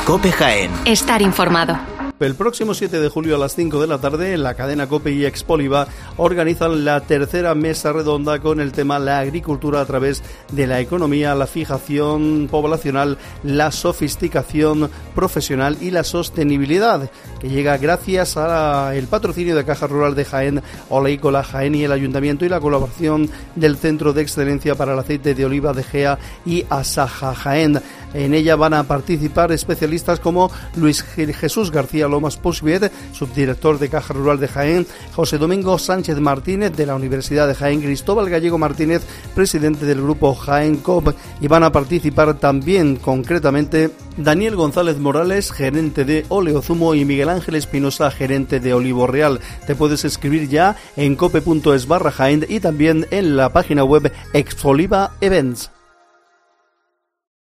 COPE Jaén. Estar informado. El próximo 7 de julio a las 5 de la tarde, la cadena COPE y Expoliva organizan la tercera mesa redonda con el tema la agricultura a través de la economía, la fijación poblacional, la sofisticación profesional y la sostenibilidad, que llega gracias al patrocinio de Caja Rural de Jaén, Oleícola Jaén y el Ayuntamiento, y la colaboración del Centro de Excelencia para el Aceite de Oliva de Gea y Asaja Jaén. En ella van a participar especialistas como Luis Jesús García Lomas Puigvet, subdirector de Caja Rural de Jaén, José Domingo Sánchez Martínez de la Universidad de Jaén, Cristóbal Gallego Martínez, presidente del grupo Jaén COP, y van a participar también concretamente Daniel González Morales, gerente de Oleozumo, y Miguel Ángel Espinosa, gerente de Olivo Real. Te puedes escribir ya en cope.es/Jaén y también en la página web Expoliva Events.